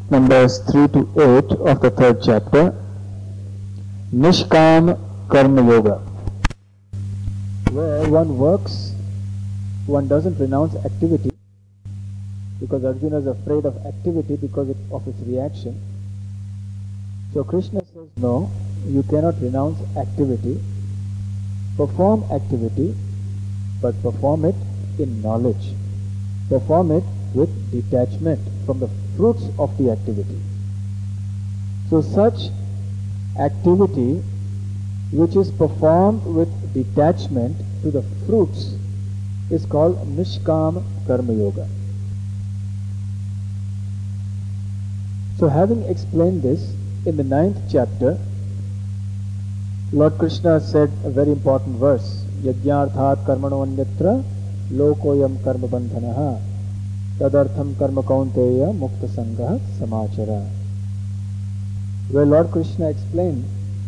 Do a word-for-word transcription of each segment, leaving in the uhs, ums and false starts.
numbers three to eight of the third chapter, Nishkam Karma Yoga, where one works, one doesn't renounce activity, because Arjuna is afraid of activity because of its reaction. So Krishna says, no, you cannot renounce activity. Perform activity, but perform it in knowledge. Perform it with detachment from the fruits of the activity. So such activity which is performed with detachment to the fruits is called Nishkam Karma Yoga. So having explained this, in the ninth chapter, Lord Krishna said a very important verse, Yajñarthat karmano anyatra lokoyam karma bandhanaha tadartham karma kaunteya mukta sangha samachara. Where Lord Krishna explained,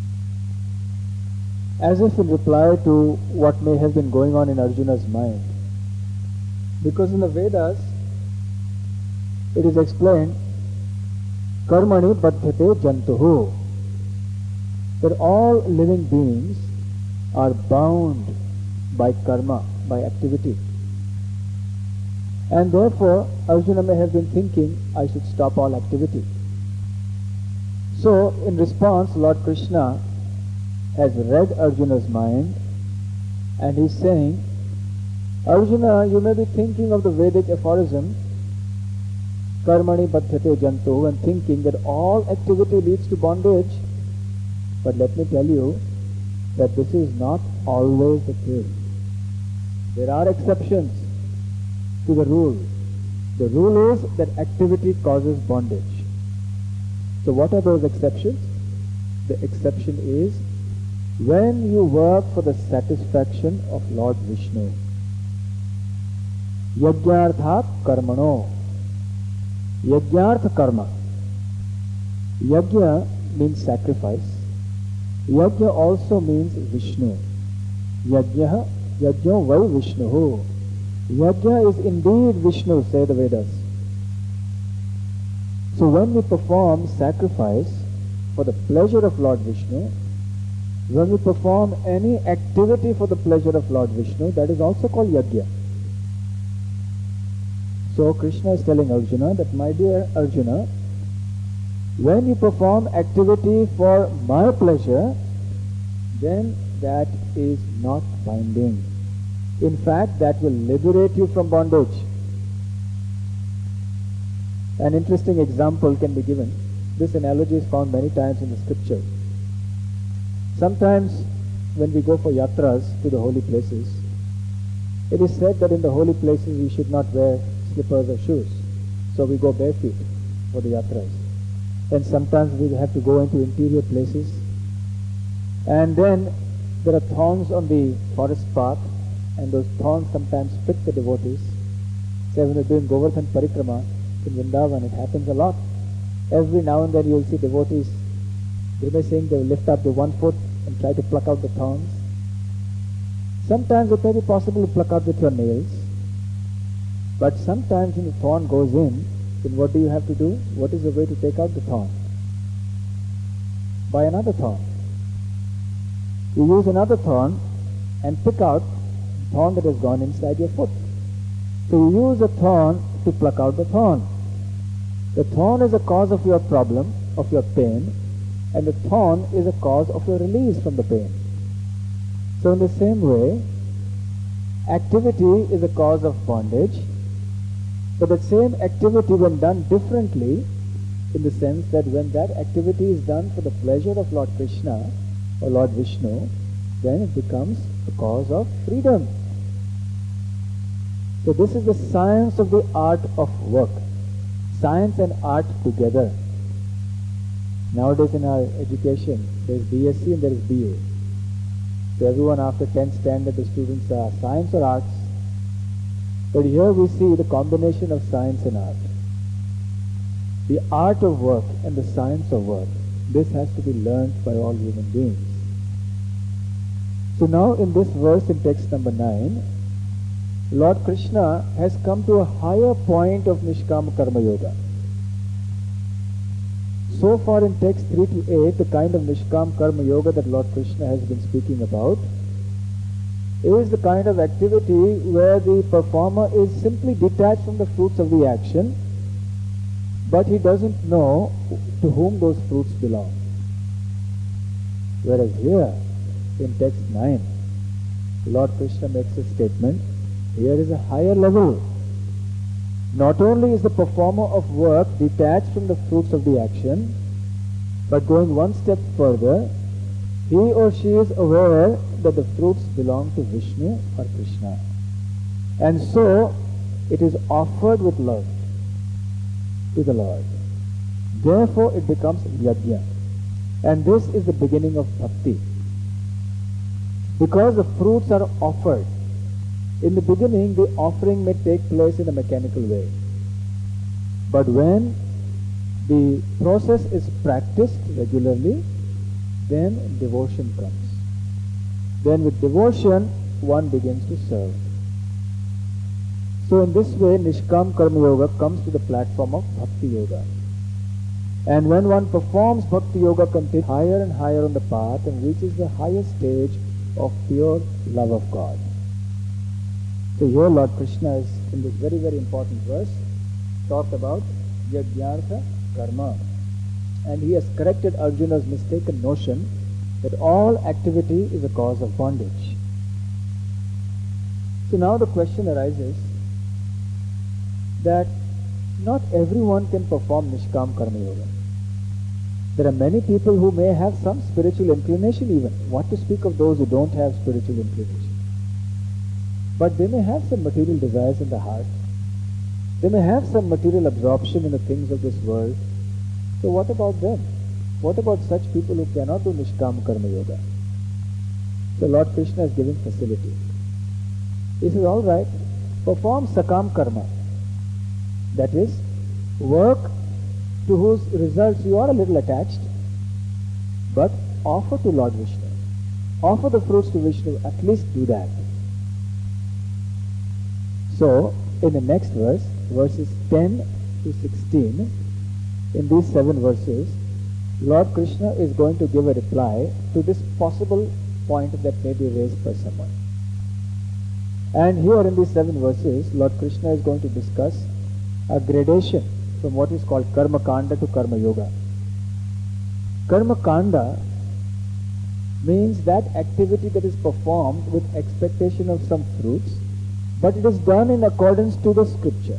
as if in reply to what may have been going on in Arjuna's mind. Because in the Vedas, it is explained, Karmani badhyate jantuhu, that all living beings are bound by karma, by activity. And therefore, Arjuna may have been thinking, I should stop all activity. So, in response, Lord Krishna has read Arjuna's mind, and he is saying, Arjuna, you may be thinking of the Vedic aphorism, Karmani badhyate jantu, and thinking that all activity leads to bondage. But let me tell you that this is not always the case. There are exceptions to the rule. The rule is that activity causes bondage. So what are those exceptions? The exception is when you work for the satisfaction of Lord Vishnu. Yajñarthat karmano. Yajñartha karma. Yajna means sacrifice. Yajna also means Vishnu. Yajna, yajna vai Vishnuhu. Yajna is indeed Vishnu, say the Vedas. So when we perform sacrifice for the pleasure of Lord Vishnu, when we perform any activity for the pleasure of Lord Vishnu, that is also called yajna. So Krishna is telling Arjuna that, my dear Arjuna, when you perform activity for my pleasure, then that is not binding. In fact, that will liberate you from bondage. An interesting example can be given. This analogy is found many times in the scripture. Sometimes when we go for yatras to the holy places, it is said that in the holy places we should not wear slippers or shoes. So we go barefoot for the yatras. And sometimes we have to go into interior places. And then there are thorns on the forest path, and those thorns sometimes prick the devotees. Say when we're doing Govardhan Parikrama in Vrindavan, it happens a lot. Every now and then you will see devotees grimacing, they will lift up the one foot and try to pluck out the thorns. Sometimes it may be possible to pluck out with your nails, but sometimes when the thorn goes in, then what do you have to do? What is the way to take out the thorn? By another thorn. You use another thorn and pick out the thorn that has gone inside your foot. So you use a thorn to pluck out the thorn. The thorn is a cause of your problem, of your pain, and the thorn is a cause of your release from the pain. So in the same way, activity is a cause of bondage, but the same activity when done differently, in the sense that when that activity is done for the pleasure of Lord Krishna or Lord Vishnu, then it becomes a cause of freedom. So this is the science of the art of work. Science and art together. Nowadays in our education, there is B S c and there is B A. So everyone after tenth standard, the students are science or arts. But here we see the combination of science and art. The art of work and the science of work. This has to be learned by all human beings. So now in this verse in text number nine, Lord Krishna has come to a higher point of Nishkama Karma Yoga. so far in text three to eight, the kind of Nishkam Karma Yoga that Lord Krishna has been speaking about is the kind of activity where the performer is simply detached from the fruits of the action, but he doesn't know to whom those fruits belong. Whereas here, in text nine, Lord Krishna makes a statement, here is a higher level. Not only is the performer of work detached from the fruits of the action, but going one step further, he or she is aware that the fruits belong to Vishnu or Krishna. And so, it is offered with love to the Lord. Therefore, it becomes yajna. And this is the beginning of bhakti. Because the fruits are offered. In the beginning, the offering may take place in a mechanical way. But when the process is practiced regularly, then devotion comes. Then with devotion, one begins to serve. So in this way, Nishkam Karma Yoga comes to the platform of Bhakti Yoga. And when one performs Bhakti Yoga, continues higher and higher on the path and reaches the highest stage of pure love of God. So here Lord Krishna is, in this very, very important verse, talked about Yajnartha Karma. And he has corrected Arjuna's mistaken notion that all activity is a cause of bondage. So now the question arises that not everyone can perform Nishkam Karma Yoga. There are many people who may have some spiritual inclination even. What to speak of those who don't have spiritual inclination? But they may have some material desires in the heart. They may have some material absorption in the things of this world. So what about them? What about such people who cannot do Nishkam Karma Yoga? So Lord Krishna is giving facility. He says, all right, perform Sakam Karma. That is, work to whose results you are a little attached, but offer to Lord Vishnu. Offer the fruits to Vishnu, at least do that. So, in the next verse, verses ten to sixteen, in these seven verses, Lord Krishna is going to give a reply to this possible point that may be raised by someone. And here in these seven verses, Lord Krishna is going to discuss a gradation from what is called Karma Kanda to Karma Yoga. Karma Kanda means that activity that is performed with expectation of some fruits, but it is done in accordance to the scripture.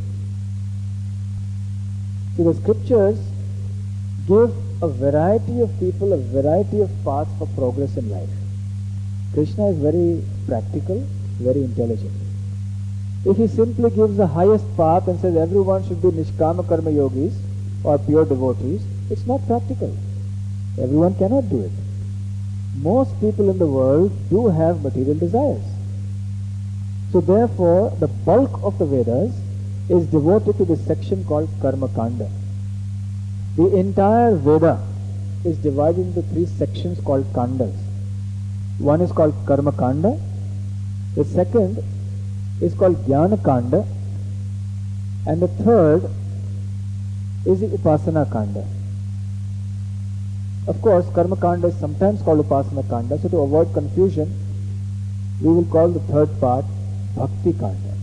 So the scriptures give a variety of people, a variety of paths for progress in life. Krishna is very practical, very intelligent. If he simply gives the highest path and says everyone should be Nishkama Karma Yogis or pure devotees, it's not practical. Everyone cannot do it. Most people in the world do have material desires. So therefore, the bulk of the Vedas is devoted to this section called Karma Kanda. The entire Veda is divided into three sections called Kandas. One is called Karma Kanda. The second is called Jnana Kanda. And the third is the Upasana Kanda. Of course, Karma Kanda is sometimes called Upasana Kanda. So to avoid confusion, we will call the third part Bhakti Kanda.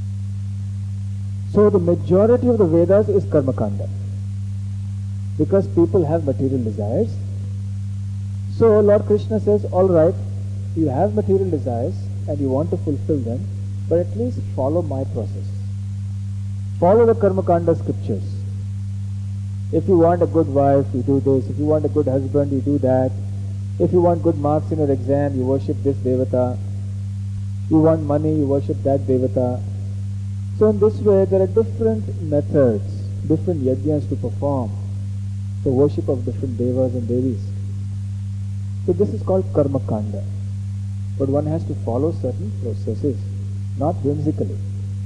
So the majority of the Vedas is Karma Kanda, because people have material desires. So Lord Krishna says, all right, you have material desires and you want to fulfill them, but at least follow my process. Follow the Karma Kanda scriptures. If you want a good wife, you do this. If you want a good husband, you do that. If you want good marks in your exam, you worship this devata. You want money, you worship that devata. So in this way, there are different methods, different yajnas to perform, the worship of different devas and devis. So this is called Karma Kanda. But one has to follow certain processes, not whimsically.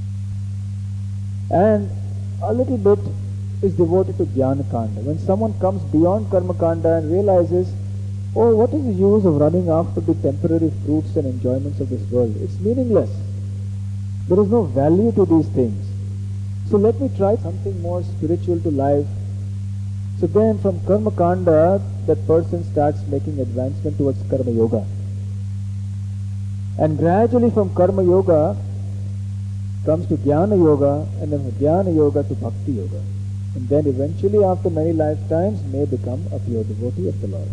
And a little bit is devoted to Jnana Kanda. When someone comes beyond Karma Kanda and realizes, oh, what is the use of running after the temporary fruits and enjoyments of this world? It's meaningless. There is no value to these things. So let me try something more spiritual to life. So then from Karma Kanda, that person starts making advancement towards Karma Yoga. And gradually from Karma Yoga comes to Jnana Yoga, and then from Jnana Yoga to Bhakti Yoga. And then eventually after many lifetimes may become a pure devotee of the Lord.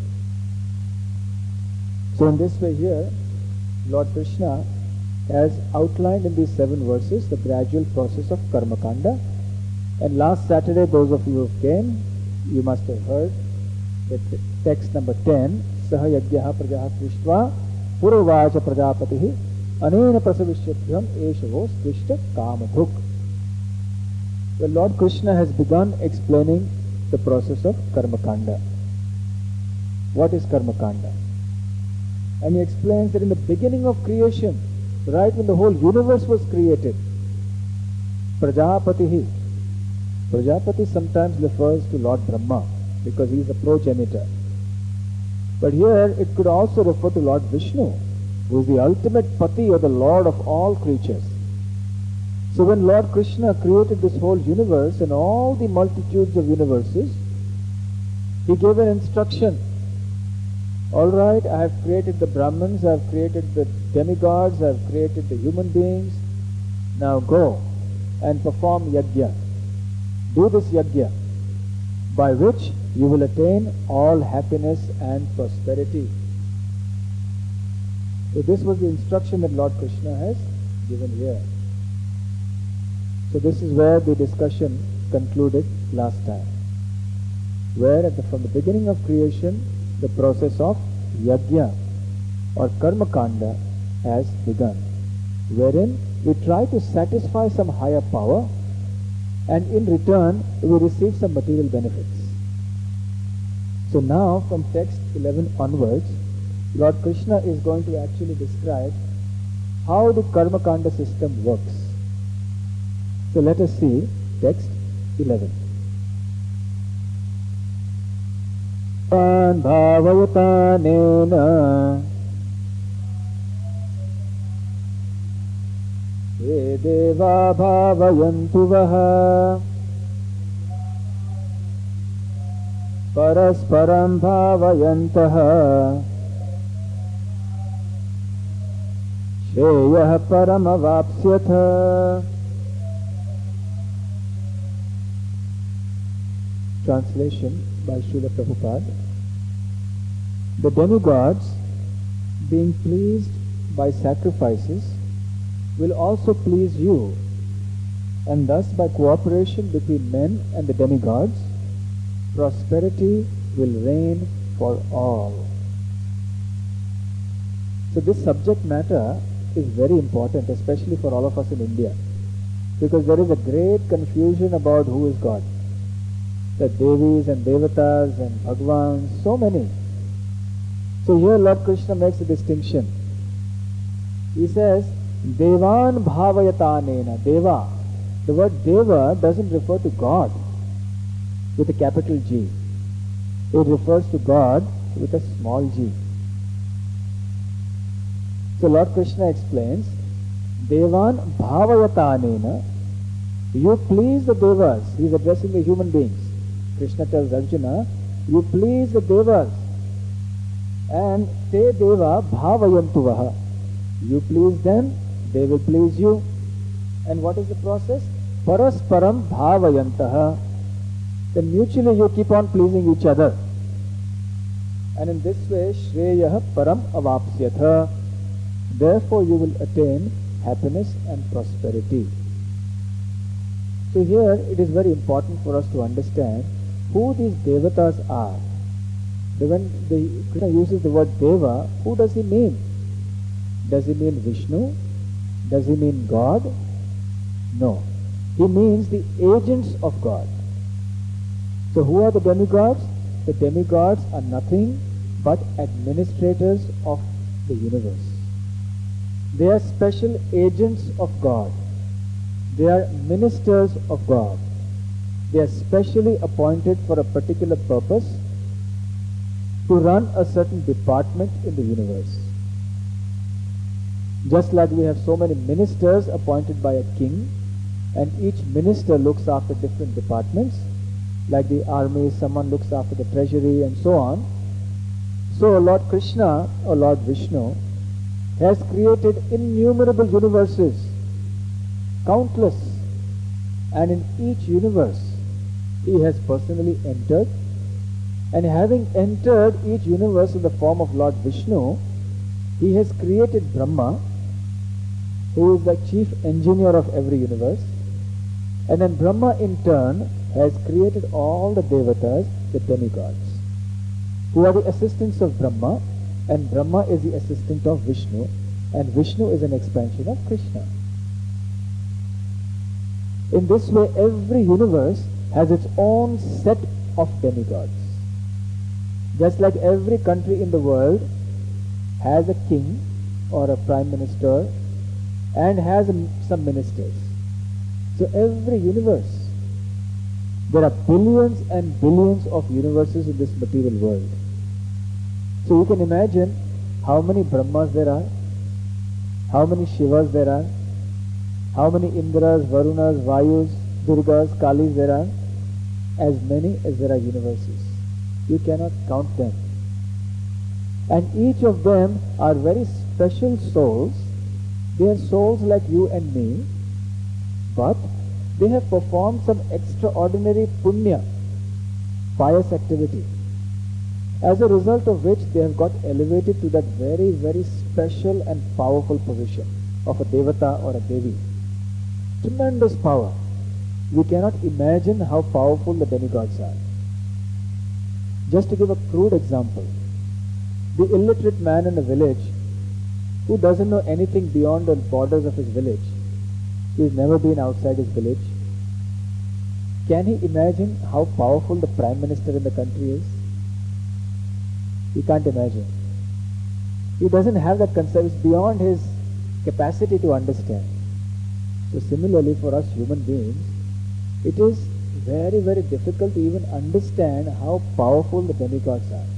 So in this way here, Lord Krishna has outlined in these seven verses the gradual process of Karma Kanda. And last Saturday, those of you who came, you must have heard that text number ten, Saha Yajyaha Prajaha Krishtva Puravacha Prajapatihi Anena Prasavishyabhyam Eshavo Svishta Kamadhuk. Well, Lord Krishna has begun explaining the process of Karma Kanda. What is Karma Kanda? And he explains that in the beginning of creation, right when the whole universe was created, Prajapatihi, Prajapati sometimes refers to Lord Brahma because he is the progenitor. But here it could also refer to Lord Vishnu, who is the ultimate Pati or the Lord of all creatures. So when Lord Krishna created this whole universe and all the multitudes of universes, he gave an instruction. Alright, I have created the Brahmins, I have created the demigods, I have created the human beings. Now go and perform yajna. Do this yajna, by which you will attain all happiness and prosperity. So this was the instruction that Lord Krishna has given here. So this is where the discussion concluded last time, where at the, from the beginning of creation, the process of yajna or karma kanda has begun, wherein we try to satisfy some higher power, and in return we receive some material benefits. So now from text eleven onwards, Lord Krishna is going to actually describe how the karma kanda system works. So let us see text eleven. Pan bhavayatanena ye deva bhavayantu vaha parasparam bhavayantaha sheyah paramavapsyatha. Translation by Srila Prabhupada. The demigods, being pleased by sacrifices, will also please you, and thus by cooperation between men and the demigods, prosperity will reign for all. So this subject matter is very important, especially for all of us in India, because there is a great confusion about who is God. The Devis and Devatas and Bhagwans, so many. So here Lord Krishna makes a distinction. He says, Devan bhavayatanena. Deva. The word Deva doesn't refer to God with a capital G. It refers to God with a small g. So Lord Krishna explains, Devan bhavayatanena. You please the Devas. He is addressing the human beings. Krishna tells Arjuna, you please the Devas, and te deva bhavayantu vaha. You please them, they will please you. And what is the process? Parasparam bhavayantaha. Then mutually you keep on pleasing each other. And in this way, shreyah param avapsyatha. Therefore you will attain happiness and prosperity. So here it is very important for us to understand who these devatas are. When the Krishna uses the word deva, who does he mean? Does he mean Vishnu? Does he mean God? No. He means the agents of God. So who are the demigods? The demigods are nothing but administrators of the universe. They are special agents of God. They are ministers of God. They are specially appointed for a particular purpose to run a certain department in the universe. Just like we have so many ministers appointed by a king, and each minister looks after different departments, Like the army, someone looks after the treasury and so on. So Lord Krishna or Lord Vishnu has created innumerable universes, countless, and in each universe he has personally entered, and having entered each universe in the form of Lord Vishnu, he has created Brahma, who is the chief engineer of every universe, and then Brahma in turn has created all the devatas, the demigods, who are the assistants of Brahma, and Brahma is the assistant of Vishnu, and Vishnu is an expansion of Krishna. In this way, every universe has its own set of demigods. Just like every country in the world has a king or a prime minister and has a, some ministers. So every universe, there are billions and billions of universes in this material world. So you can imagine how many Brahmas there are, how many Shivas there are, how many Indras, Varunas, Vayus, Durgas, Kalis there are, as many as there are universes. You cannot count them. And each of them are very special souls. They are souls like you and me, but they have performed some extraordinary punya, pious activity, as a result of which they have got elevated to that very, very special and powerful position of a devata or a devi. Tremendous power. We cannot imagine how powerful the demigods are. Just to give a crude example, the illiterate man in a village who doesn't know anything beyond the borders of his village, he has never been outside his village, can he imagine how powerful the prime minister in the country is? He can't imagine. He doesn't have that concept. It's beyond his capacity to understand. So similarly for us human beings, it is very, very difficult to even understand how powerful the demigods are.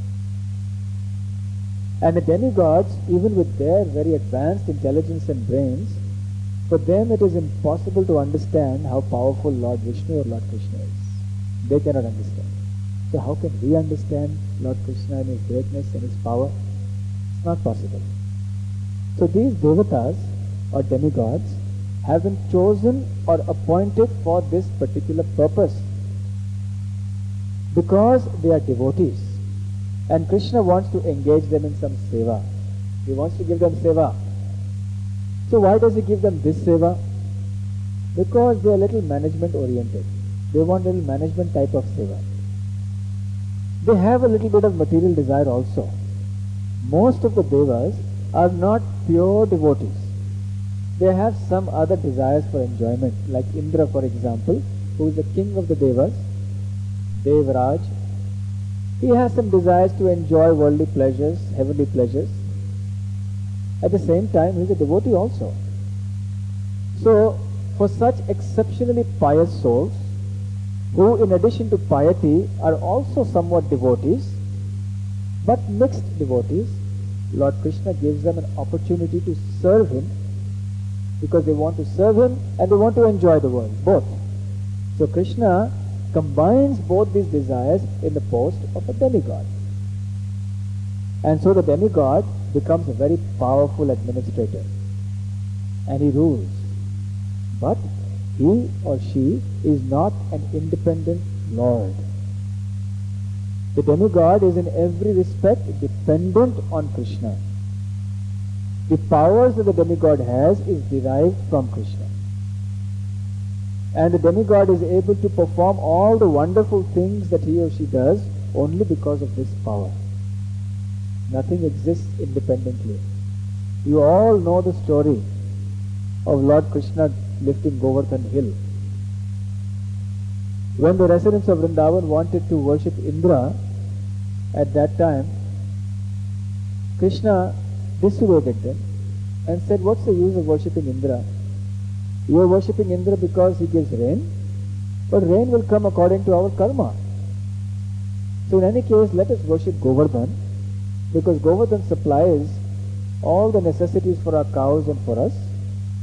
And the demigods, even with their very advanced intelligence and brains, for them it is impossible to understand how powerful Lord Vishnu or Lord Krishna is. They cannot understand. So how can we understand Lord Krishna and his greatness and his power? It's not possible. So these devatas or demigods have been chosen or appointed for this particular purpose because they are devotees, and Krishna wants to engage them in some seva. He wants to give them seva. So why does he give them this seva? Because they are little management oriented. They want little management type of seva. They have a little bit of material desire also. Most of the devas are not pure devotees. They have some other desires for enjoyment, like Indra, for example, who is the king of the devas, Devraj. He has some desires to enjoy worldly pleasures, heavenly pleasures. At the same time, he is a devotee also. So, for such exceptionally pious souls, who in addition to piety are also somewhat devotees, but mixed devotees, Lord Krishna gives them an opportunity to serve him, because they want to serve him and they want to enjoy the world, both. So Krishna combines both these desires in the post of a demigod. And so the demigod becomes a very powerful administrator, and he rules. But he or she is not an independent lord. The demigod is in every respect dependent on Krishna. The powers that the demigod has is derived from Krishna. And the demigod is able to perform all the wonderful things that he or she does only because of this power. Nothing exists independently. You all know the story of Lord Krishna lifting Govardhan hill. When the residents of Vrindavan wanted to worship Indra, at that time, Krishna dissuaded them and said, what's the use of worshipping Indra? You are worshipping Indra because he gives rain, but rain will come according to our karma. So in any case, let us worship Govardhan, because Govardhan supplies all the necessities for our cows and for us.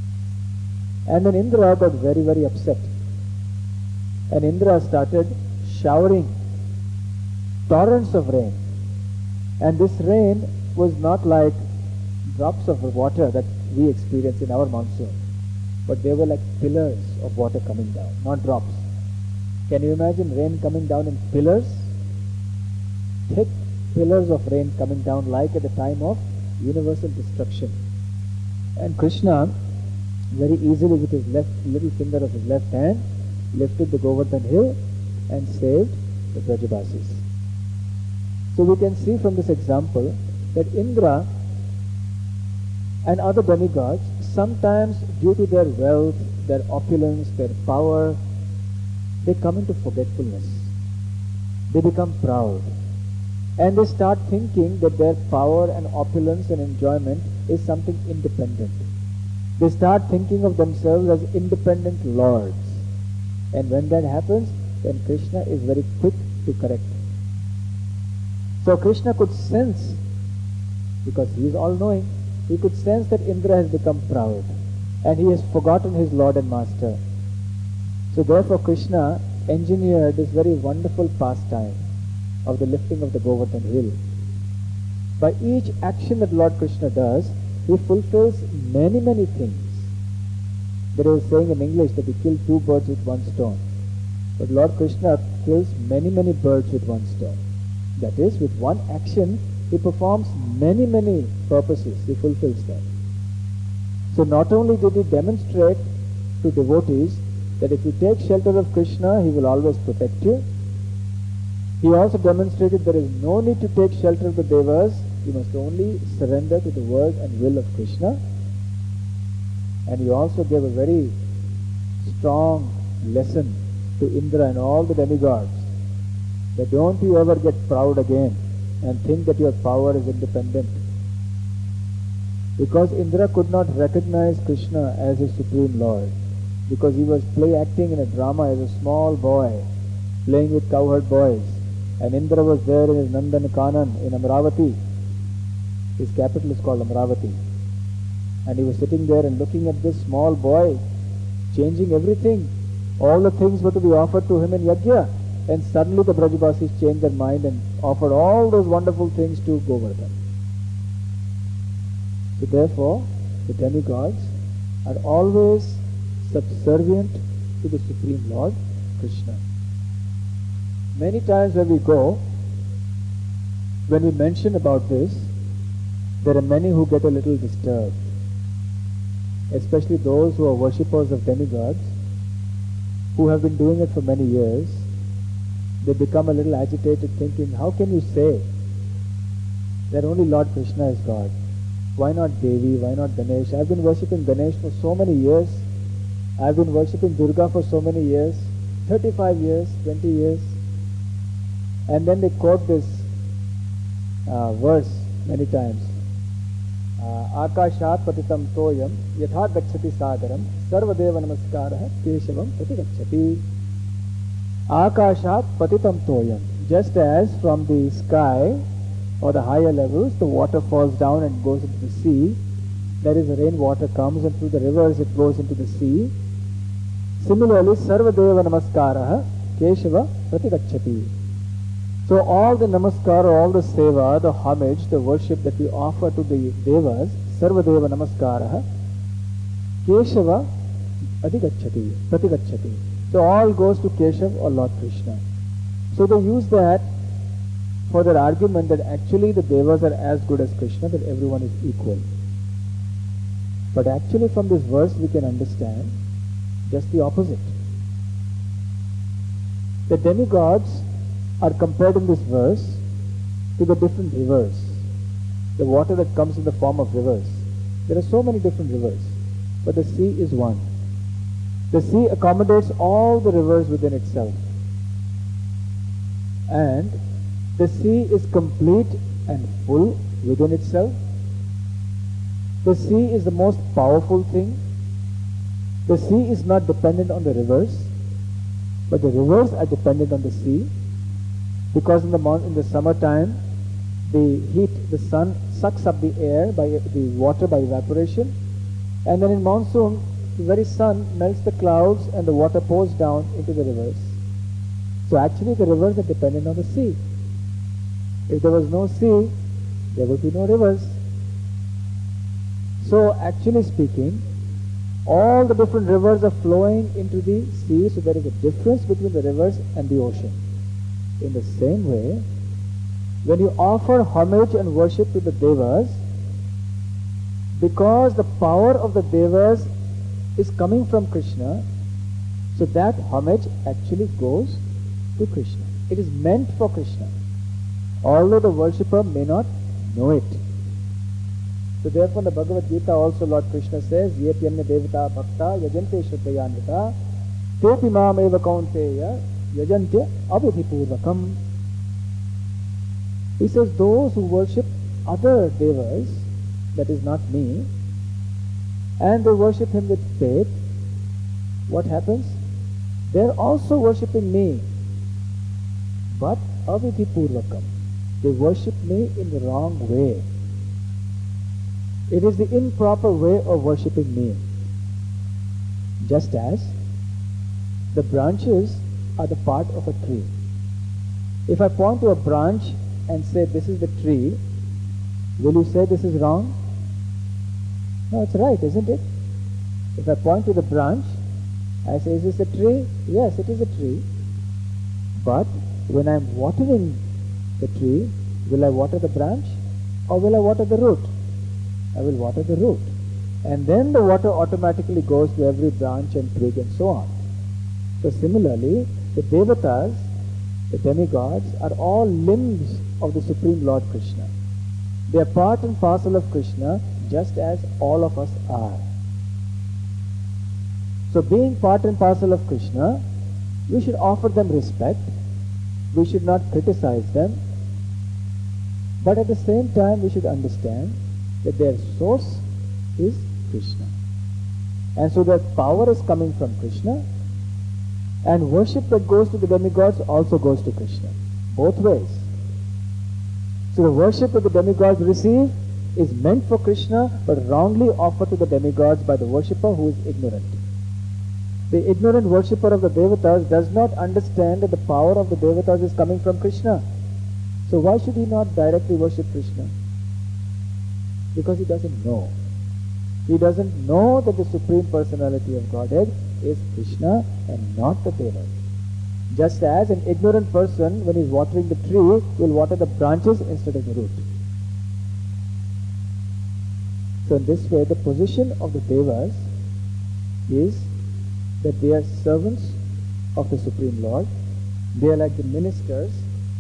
And then Indra got very, very upset. And Indra started showering torrents of rain. And this rain was not like drops of water that we experience in our monsoon, but they were like pillars of water coming down, not drops. Can you imagine rain coming down in pillars? Thick pillars of rain coming down like at the time of universal destruction. And Krishna very easily with his left little finger of his left hand lifted the Govardhan hill and saved the Brajabasis. So we can see from this example that Indra and other demigods, sometimes due to their wealth, their opulence, their power, they come into forgetfulness. They become proud. And they start thinking that their power and opulence and enjoyment is something independent. They start thinking of themselves as independent lords. And when that happens, then Krishna is very quick to correct. So Krishna could sense, because he is all-knowing, he could sense that Indra has become proud and he has forgotten his Lord and Master. So therefore Krishna engineered this very wonderful pastime of the lifting of the Govardhan hill. By each action that Lord Krishna does, he fulfills many, many things. There is a saying in English that he killed two birds with one stone. But Lord Krishna kills many, many birds with one stone. That is, with one action, he performs many, many purposes. He fulfills them. So not only did he demonstrate to devotees that if you take shelter of Krishna, he will always protect you. He also demonstrated there is no need to take shelter of the devas. You must only surrender to the word and will of Krishna. And he also gave a very strong lesson to Indra and all the demigods that don't you ever get proud again and think that your power is independent. Because Indra could not recognize Krishna as his supreme lord, because he was play acting in a drama as a small boy playing with cowherd boys, and Indra was there in his Nandan Kanan in Amravati. His capital is called Amravati, and he was sitting there and looking at this small boy changing everything. All the things were to be offered to him in Yajna, and suddenly the Brajabasis changed their mind and offered all those wonderful things to Govardhan. So therefore, the demigods are always subservient to the Supreme Lord, Krishna. Many times when we go, when we mention about this, there are many who get a little disturbed, especially those who are worshippers of demigods, who have been doing it for many years. They become a little agitated thinking, how can you say that only Lord Krishna is God? Why not Devi? Why not Ganesh? I've been worshipping Ganesh for so many years. I've been worshipping Durga for so many years, thirty-five years, twenty years. And then they quote this uh, verse many times. Akashat patitam toyam yatha gacchati sagaram sarvadeva namaskaraha keshavam prati gacchati. Akashat patitam toyam. Just as from the sky or the higher levels the water falls down and goes into the sea, that is, the rainwater comes and through the rivers it goes into the sea. Similarly, sarvadeva namaskaraha keshava prati gacchati. So all the namaskar, all the seva, the homage, the worship that we offer to the devas, sarvadeva namaskaraha keshava adhigacchati, pratigacchati. So all goes to Keshav or Lord Krishna. So they use that for their argument that actually the devas are as good as Krishna, that everyone is equal. But actually from this verse we can understand just the opposite. The demigods are compared in this verse to the different rivers, the water that comes in the form of rivers. There are so many different rivers, but the sea is one. The sea accommodates all the rivers within itself, and the sea is complete and full within itself. The sea is the most powerful thing. The sea is not dependent on the rivers, but the rivers are dependent on the sea, because in the mon- in the summertime the heat, the sun sucks up the air by the water by evaporation, and then in monsoon the very sun melts the clouds and the water pours down into the rivers. So actually the rivers are dependent on the sea. If there was no sea, there would be no rivers. So actually speaking, all the different rivers are flowing into the sea, so there is a difference between the rivers and the ocean. In the same way, when you offer homage and worship to the Devas, because the power of the Devas is coming from Krishna, so that homage actually goes to Krishna. It is meant for Krishna, although the worshipper may not know it. So therefore in the Bhagavad Gita also Lord Krishna says, Yetyanya devata bhakta yajante shraddhayanvita tepi mam eva kaunteya yajante abhidhipurvakam. He says those who worship other devas, that is not me, and they worship him with faith, what happens? They are also worshipping me, but avidhipurvakam. They worship me in the wrong way. It is the improper way of worshipping me. Just as the branches are the part of a tree. If I point to a branch and say this is the tree, will you say this is wrong? No, it's right, isn't it? If I point to the branch, I say, is this a tree? Yes, it is a tree. But when I'm watering the tree, will I water the branch or will I water the root? I will water the root. And then the water automatically goes to every branch and twig and so on. So similarly, the devatas, the demigods, are all limbs of the Supreme Lord Krishna. They are part and parcel of Krishna, just as all of us are. So being part and parcel of Krishna, we should offer them respect. We should not criticize them. But at the same time, we should understand that their source is Krishna. And so their power is coming from Krishna, and worship that goes to the demigods also goes to Krishna. Both ways. So the worship that the demigods receive is meant for Krishna, but wrongly offered to the demigods by the worshipper who is ignorant. The ignorant worshipper of the devatas does not understand that the power of the devatas is coming from Krishna. So why should he not directly worship Krishna? Because he doesn't know. He doesn't know that the Supreme Personality of Godhead is Krishna and not the devas. Just as an ignorant person, when he is watering the tree, will water the branches instead of the root. So in this way, the position of the devas is that they are servants of the Supreme Lord. They are like the ministers,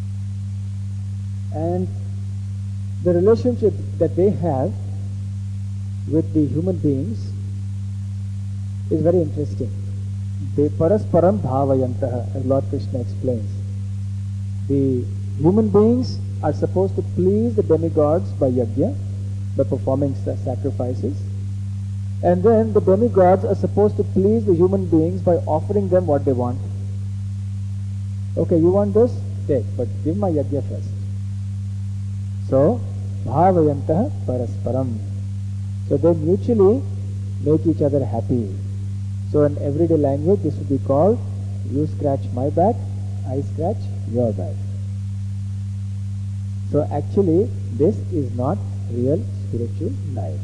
and the relationship that they have with the human beings is very interesting. They parasparam bhavayantaha, as Lord Krishna explains. The human beings are supposed to please the demigods by yajna, by performing sacrifices. And then the demigods are supposed to please the human beings by offering them what they want. Okay, you want this? Take, but give my yajna first. So, bhavayantaha parasparam. So they mutually make each other happy. So in everyday language, this would be called, you scratch my back, I scratch your back. So actually, this is not real spiritual life.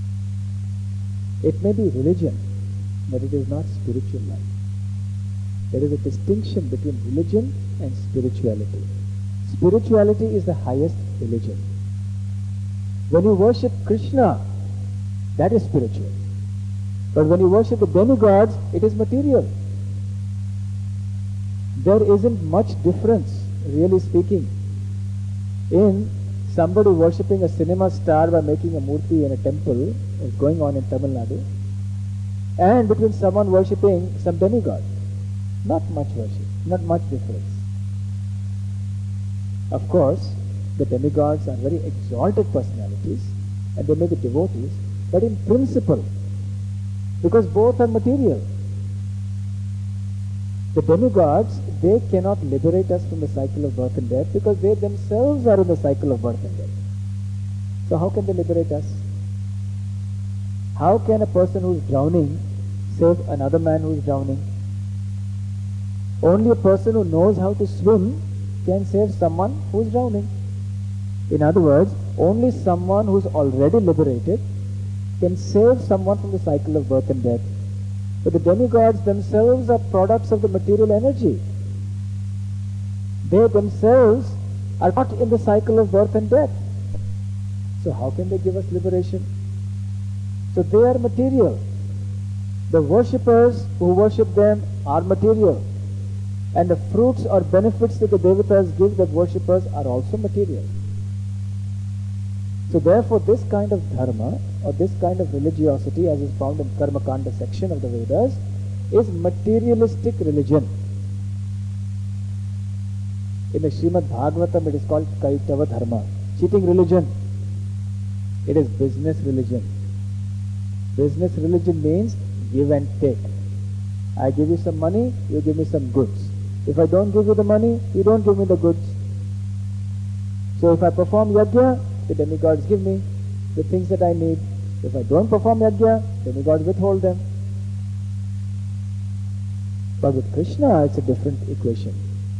It may be religion, but it is not spiritual life. There is a distinction between religion and spirituality. Spirituality is the highest religion. When you worship Krishna, that is spiritual. But when you worship the demigods, it is material. There isn't much difference, really speaking, in somebody worshipping a cinema star by making a murti in a temple, is going on in Tamil Nadu, and between someone worshipping some demigod. Not much worship, not much difference. Of course, the demigods are very exalted personalities, and they may be devotees, but in principle, because both are material. The demigods, they cannot liberate us from the cycle of birth and death because they themselves are in the cycle of birth and death. So how can they liberate us? How can a person who is drowning save another man who is drowning? Only a person who knows how to swim can save someone who is drowning. In other words, only someone who is already liberated can save someone from the cycle of birth and death. But the demigods themselves are products of the material energy. They themselves are not in the cycle of birth and death. So how can they give us liberation? So they are material. The worshippers who worship them are material. And the fruits or benefits that the devatas give the worshippers are also material. So therefore this kind of dharma or this kind of religiosity, as is found in Karma Kanda section of the Vedas, is materialistic religion. In the Srimad Bhagavatam it is called Kaitava Dharma, cheating religion. It is business religion. Business religion means give and take. I give you some money, you give me some goods. If I don't give you the money, you don't give me the goods. So if I perform yajna, the demigods give me the things that I need. If I don't perform yajna, demigods withhold them. But with Krishna, it's a different equation.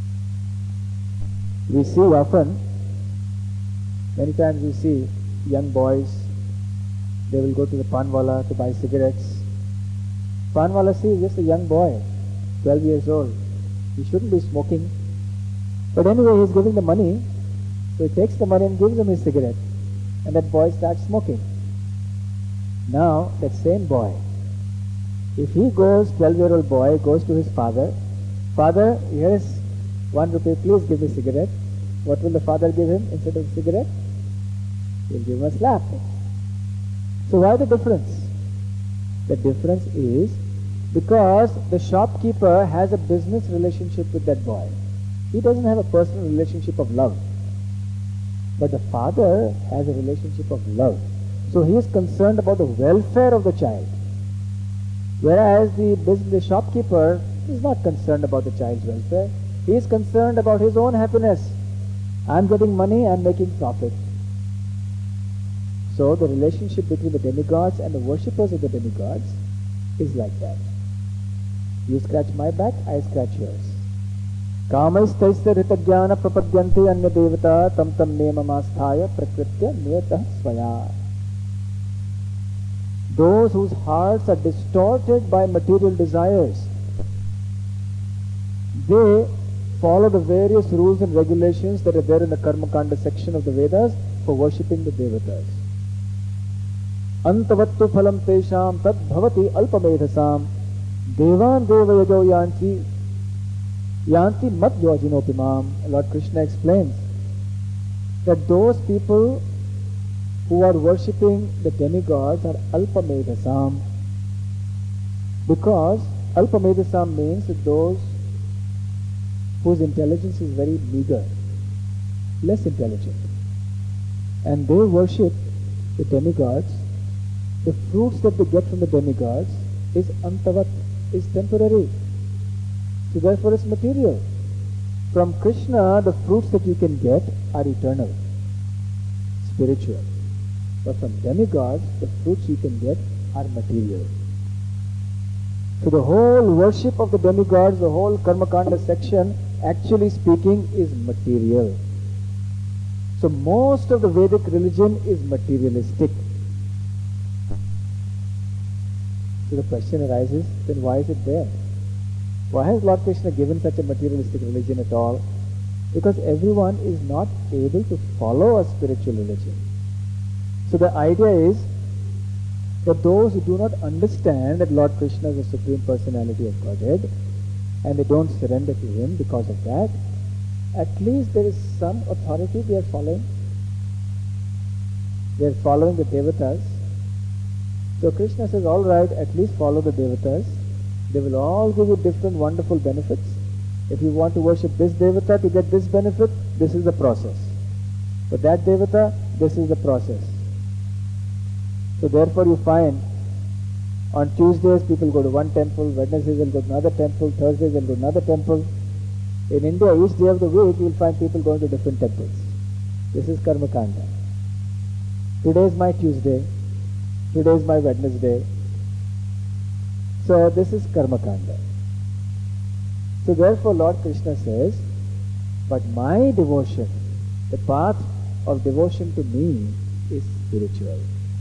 We see often, many times we see young boys, they will go to the panwala to buy cigarettes. Panwala sees just a young boy, twelve years old. He shouldn't be smoking. But anyway, he's giving the money, so he takes the money and gives him his cigarette. And that boy starts smoking. Now, that same boy, if he goes, twelve-year-old boy, goes to his father, Father, here is one rupee, please give me a cigarette. What will the father give him instead of a cigarette? He'll give him a slap. So why the difference? The difference is because the shopkeeper has a business relationship with that boy. He doesn't have a personal relationship of love. But the father has a relationship of love. So he is concerned about the welfare of the child. Whereas the business, the shopkeeper is not concerned about the child's welfare. He is concerned about his own happiness. I am getting money, I am making profit. So the relationship between the demigods and the worshippers of the demigods is like that. You scratch my back, I scratch yours. Kamaisthaisya ritagyan prapadyanti anya devata tam tam nemamastaya prakritya niyatah svaya. Those whose hearts are distorted by material desires, they follow the various rules and regulations that are there in the Karma Kanda section of the Vedas for worshipping the devatas. Antavattu phalam tesham tad bhavati alpamedhasam devan devayajo yanti yanti mat yojinopimam. Lord Krishna explains that those people who are worshipping the demigods are alpamedhasam, because alpamedhasam means that those whose intelligence is very meager, less intelligent, and they worship the demigods. The fruits that they get from the demigods is antavat, is temporary. So therefore it's material. From Krishna, the fruits that you can get are eternal, spiritual. But from demigods, the fruits you can get are material. So the whole worship of the demigods, the whole Karma Kanda section, actually speaking, is material. So most of the Vedic religion is materialistic. So the question arises, then why is it there? Why has Lord Krishna given such a materialistic religion at all? Because everyone is not able to follow a spiritual religion. So the idea is that those who do not understand that Lord Krishna is the Supreme Personality of Godhead, and they don't surrender to Him because of that, at least there is some authority they are following. They are following the devatas. So Krishna says, all right, at least follow the devatas. They will all give you different wonderful benefits. If you want to worship this devata to get this benefit, this is the process. For that devata, this is the process. So therefore you find on Tuesdays people go to one temple, Wednesdays they'll go to another temple, Thursdays they'll go to another temple. In India, each day of the week you will find people going to different temples. This is Karma Kanda. Today is my Tuesday, today is my Wednesday. So this is Karma Kanda. So therefore Lord Krishna says, but my devotion, the path of devotion to me is spiritual.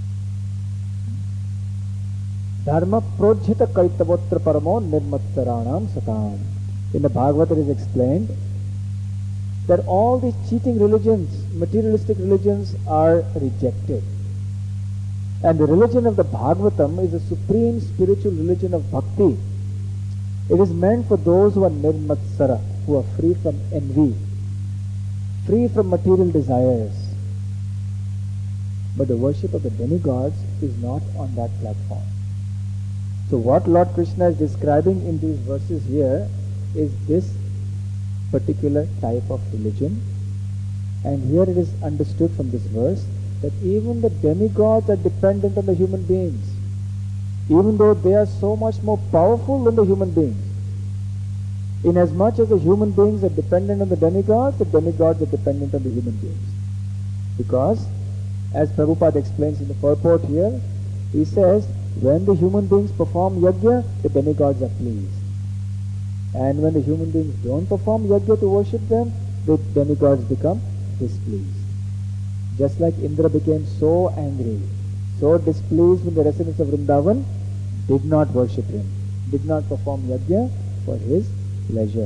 Dharma projhita kaitavotra paramo nirmatsaranam satam. In the Bhagavata it is explained that all these cheating religions, materialistic religions are rejected. And the religion of the Bhagavatam is a supreme spiritual religion of bhakti. It is meant for those who are nirmatsara, who are free from envy, free from material desires. But the worship of the demigods is not on that platform. So what Lord Krishna is describing in these verses here is this particular type of religion. And here it is understood from this verse that even the demigods are dependent on the human beings, even though they are so much more powerful than the human beings. Inasmuch as the human beings are dependent on the demigods, the demigods are dependent on the human beings. Because, as Prabhupada explains in the purport here, he says, when the human beings perform yajna, the demigods are pleased. And when the human beings don't perform yajna to worship them, the demigods become displeased. Just like Indra became so angry, so displeased when the residents of Vrindavan did not worship him, did not perform yajna for his pleasure.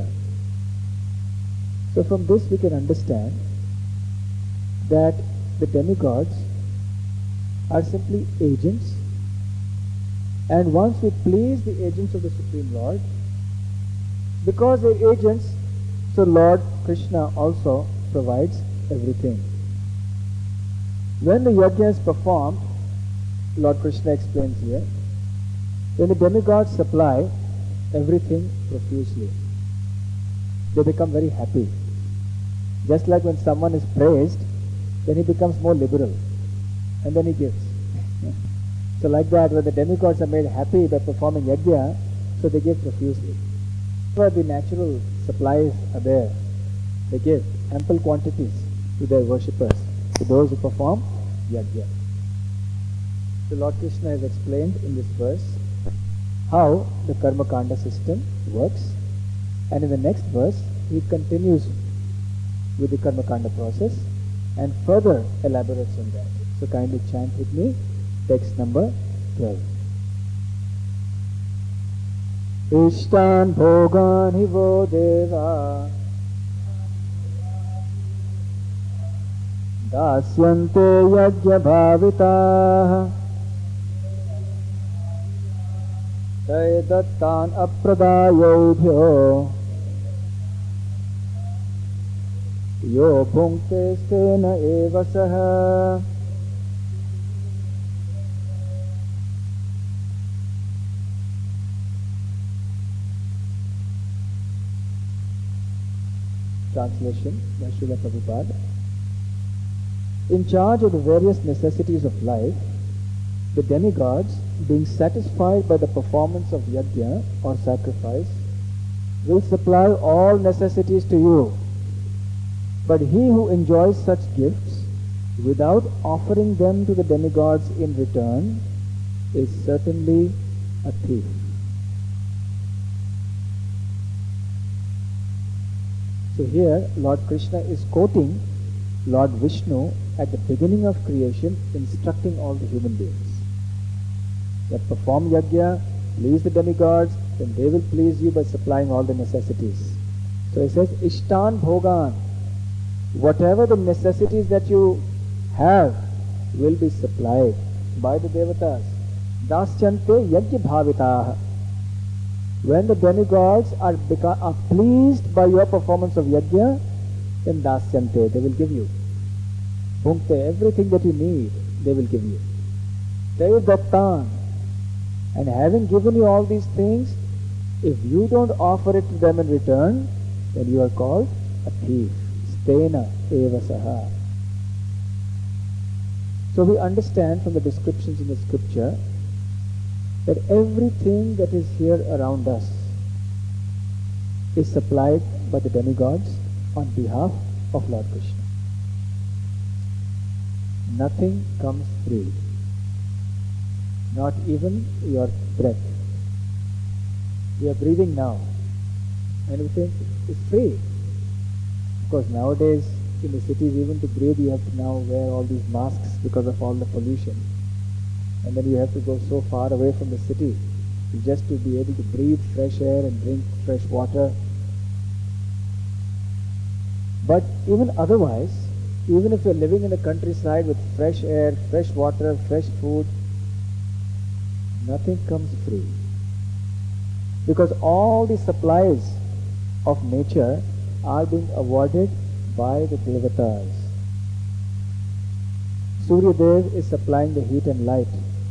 So from this we can understand that the demigods are simply agents, and once we please the agents of the Supreme Lord, because they're agents, so Lord Krishna also provides everything. When the yajna is performed, Lord Krishna explains here, when the demigods supply everything profusely, they become very happy. Just like when someone is praised, then he becomes more liberal, and then he gives. So like that, when the demigods are made happy by performing yajna, so they give profusely. Where the natural supplies are there, they give ample quantities to their worshippers, to those who perform yajna. So Lord Krishna has explained in this verse how the karma kanda system works, and in the next verse he continues with the karma kanda process and further elaborates on that. So kindly chant with me text number twelve. Ishtan bhogan hivo deva dasyante yajna bhavitaha tay dattan apradayobhyo yo bhunkte stena eva saha. Translation by Srila Prabhupada. In charge of the various necessities of life, the demigods, being satisfied by the performance of yajna or sacrifice, will supply all necessities to you. But he who enjoys such gifts without offering them to the demigods in return is certainly a thief. So here Lord Krishna is quoting Lord Vishnu at the beginning of creation, instructing all the human beings that perform yajna, please the demigods, then they will please you by supplying all the necessities. So he says, Ishtan bhogan, whatever the necessities that you have will be supplied by the devatas. Dasyante yajna bhavitaha. When the demigods are, beca- are pleased by your performance of yajna, then dasyante, they will give you. Bhunkte, everything that you need, they will give you. They dattan. And having given you all these things, if you don't offer it to them in return, then you are called a thief. Stena eva saha. So we understand from the descriptions in the scripture that everything that is here around us is supplied by the demigods on behalf of Lord Krishna. Nothing comes free, not even your breath. We are breathing now. and we think it's free. Of course, nowadays in the cities, even to breathe, you have to now wear all these masks because of all the pollution. And then you have to go so far away from the city just to be able to breathe fresh air and drink fresh water. But even otherwise, even if you're living in the countryside with fresh air, fresh water, fresh food, nothing comes free. Because all the supplies of nature are being awarded by the devatas. Surya Dev is supplying the heat and light.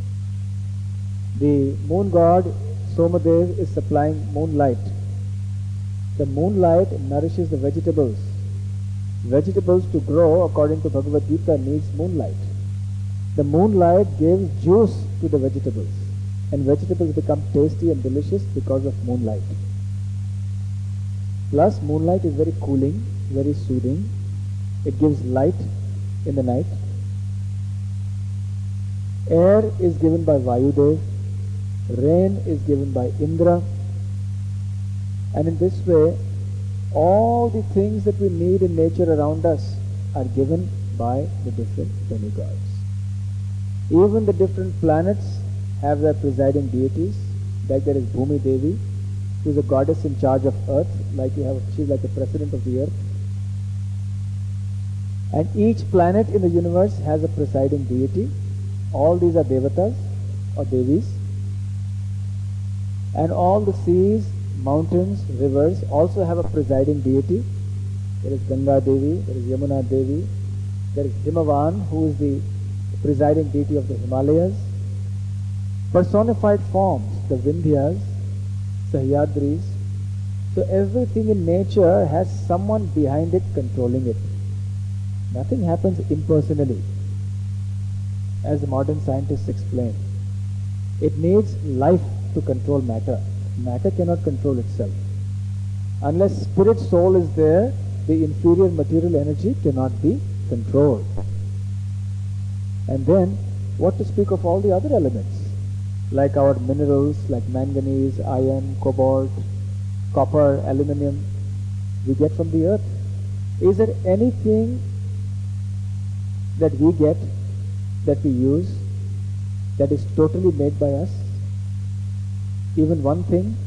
The moon god Somadev is supplying moonlight. The moonlight nourishes the vegetables. Vegetables to grow, according to Bhagavad Gita, needs moonlight. The moonlight gives juice to the vegetables, and vegetables become tasty and delicious because of moonlight. Plus, moonlight is very cooling, very soothing. It gives light in the night. Air is given by Vayudev. Rain is given by Indra. And in this way, all the things that we need in nature around us are given by the different demigods. Even the different planets have their presiding deities. Like there is Bhumi Devi, who is a goddess in charge of earth, like you have, she is like the president of the earth. And each planet in the universe has a presiding deity. All these are devatas or devis. And all the seas, mountains, rivers also have a presiding deity. There is Ganga Devi, there is Yamuna Devi, there is Himavan, who is the presiding deity of the Himalayas. Personified forms, the Vindhyas, Sahyadris. So everything in nature has someone behind it controlling it. Nothing happens impersonally, as the modern scientists explain. It needs life to control matter. Matter cannot control itself. Unless spirit soul is there, the inferior material energy cannot be controlled. And then, what to speak of all the other elements, like our minerals, like manganese, iron, cobalt, copper, aluminium, we get from the earth. Is there anything that we get, that we use, that is totally made by us? Even one thing?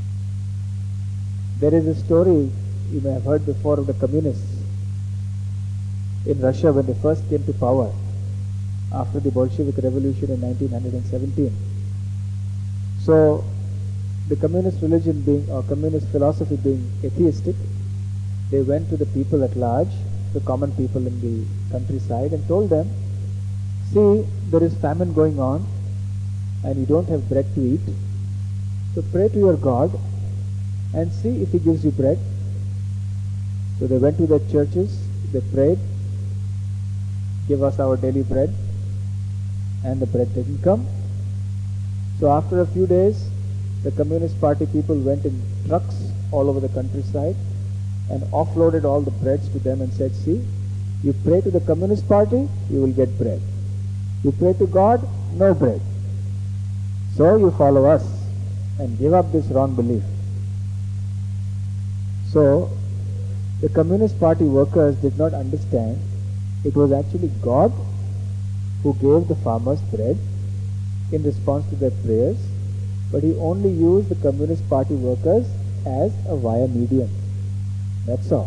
There is a story you may have heard before of the communists in Russia when they first came to power after the Bolshevik Revolution in nineteen seventeen. So, the communist religion being, or communist philosophy being atheistic, they went to the people at large, the common people in the countryside, and told them, see, there is famine going on and you don't have bread to eat. So pray to your God and see if He gives you bread. So they went to their churches, they prayed, give us our daily bread, and the bread didn't come. So after a few days, the Communist Party people went in trucks all over the countryside and offloaded all the breads to them and said, see, you pray to the Communist Party, you will get bread. You pray to God, no bread. So you follow us and give up this wrong belief. So, the Communist Party workers did not understand it was actually God who gave the farmers bread in response to their prayers, but He only used the Communist Party workers as a via medium. That's all.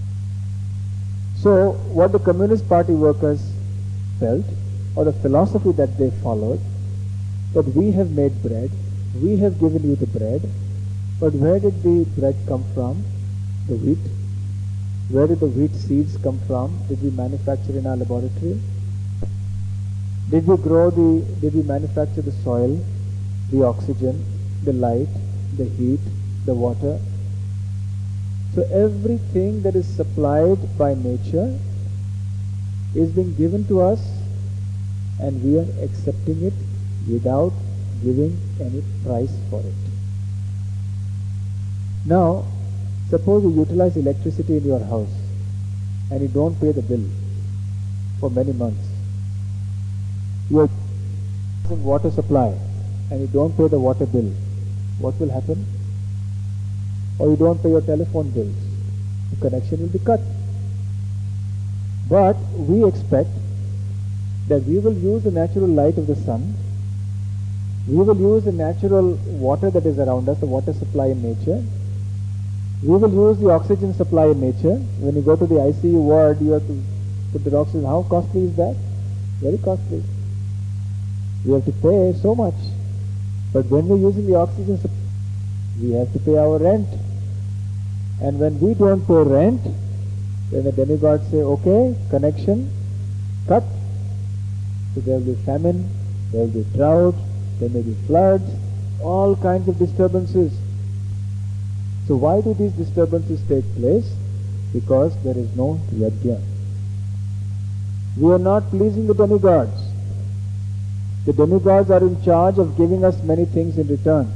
So, what the Communist Party workers felt, or the philosophy that they followed, that we have made bread, we have given you the bread, but where did the bread come from? The wheat. Where did the wheat seeds come from? Did we manufacture in our laboratory? Did we grow the, did we manufacture the soil, the oxygen, the light, the heat, the water? So everything that is supplied by nature is being given to us, and we are accepting it without giving any price for it. Now, suppose you utilize electricity in your house and you don't pay the bill for many months. You are using water supply and you don't pay the water bill. What will happen? or you don't pay your telephone bills, the connection will be cut. But we expect that we will use the natural light of the sun, we will use the natural water that is around us, the water supply in nature, we will use the oxygen supply in nature. When you go to the I C U ward, you have to put the oxygen. How costly is that? Very costly. We have to pay so much. But when we're using the oxygen supply, we have to pay our rent. And when we don't pay rent, then the demigods say, okay, connection, cut. So there will be famine, there will be drought, there may be floods, all kinds of disturbances. So why do these disturbances take place? Because there is no yajna. We are not pleasing the demigods. The demigods are in charge of giving us many things in return.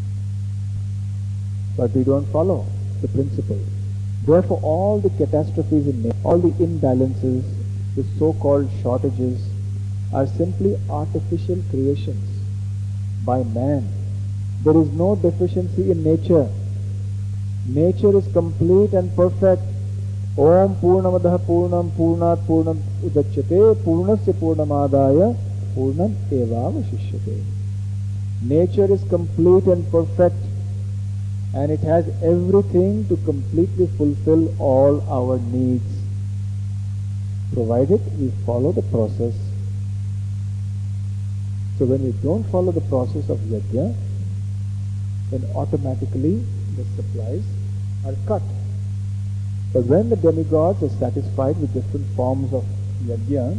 But we don't follow the principle. Therefore all the catastrophes in nature, all the imbalances, the so-called shortages, are simply artificial creations by man. There is no deficiency in nature. Nature is complete and perfect. Om Purnamadaha Purnam Purnat Purnam Udachyate Purnasya Purnamadaya Purnam Evavashishyate. Nature is complete and perfect, and it has everything to completely fulfill all our needs, provided we follow the process. So when we don't follow the process of yajna, then automatically the supplies are cut. But when the demigods are satisfied with different forms of yajna,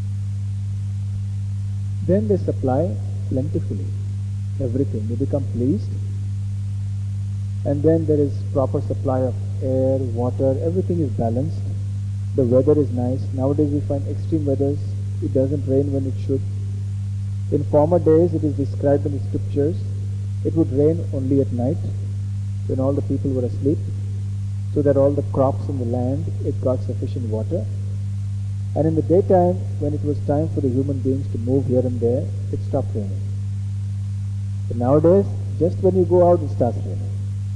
then they supply plentifully everything. They become pleased, and then there is proper supply of air, water, everything is balanced. The weather is nice. Nowadays we find extreme weathers. It doesn't rain when it should. In former days it is described in the scriptures, it would rain only at night when all the people were asleep, so that all the crops in the land, it got sufficient water. And in the daytime, when it was time for the human beings to move here and there, it stopped raining. But nowadays, just when you go out, it starts raining.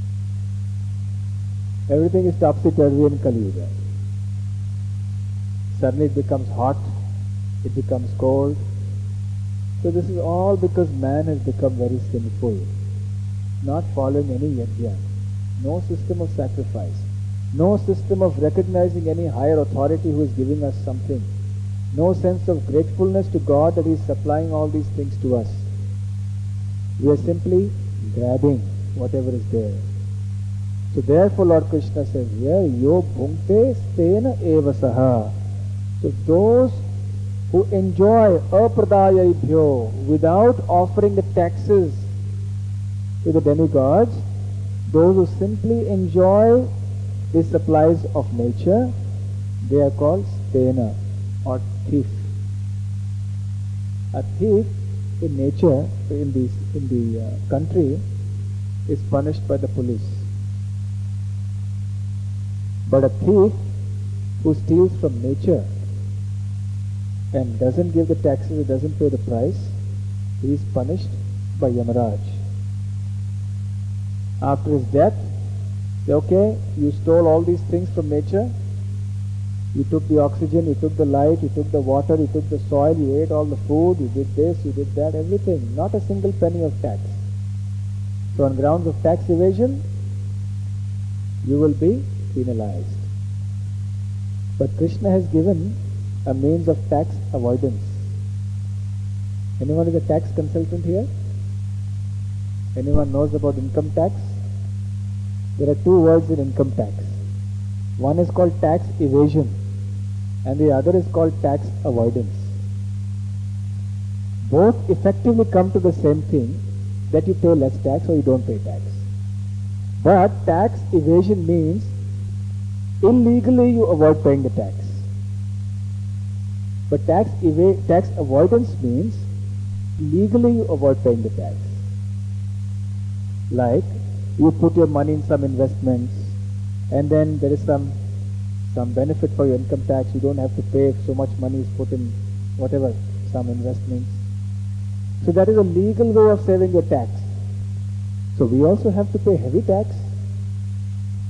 Everything is topsy-turvy in Kali Yuga. Suddenly it becomes hot, it becomes cold. So this is all because man has become very sinful, not following any yajna, no system of sacrifice, no system of recognizing any higher authority who is giving us something, no sense of gratefulness to God that He is supplying all these things to us. We are simply grabbing whatever is there. So therefore Lord Krishna says here, Yo bhunkte stena evasaha. So those who enjoy apradayabhyo without offering the taxes to the demigods, those who simply enjoy the supplies of nature, they are called stena or thief. A thief in nature, in the, in the uh, country, is punished by the police. But a thief who steals from nature and doesn't give the taxes, doesn't pay the price, he is punished by Yamaraj. After his death, say, okay, you stole all these things from nature, you took the oxygen, you took the light, you took the water, you took the soil, you ate all the food, you did this, you did that, everything, not a single penny of tax. So on grounds of tax evasion, you will be penalized. But Krishna has given a means of tax avoidance. Anyone is a tax consultant here? Anyone knows about income tax? There are two words in income tax. One is called tax evasion and the other is called tax avoidance. Both effectively come to the same thing, that you pay less tax or you don't pay tax. But tax evasion means illegally you avoid paying the tax. But tax eva- tax avoidance means legally you avoid paying the tax. Like you put your money in some investments and then there is some some benefit for your income tax. You don't have to pay if so much money is put in whatever, some investments. So that is a legal way of saving your tax. So we also have to pay heavy tax.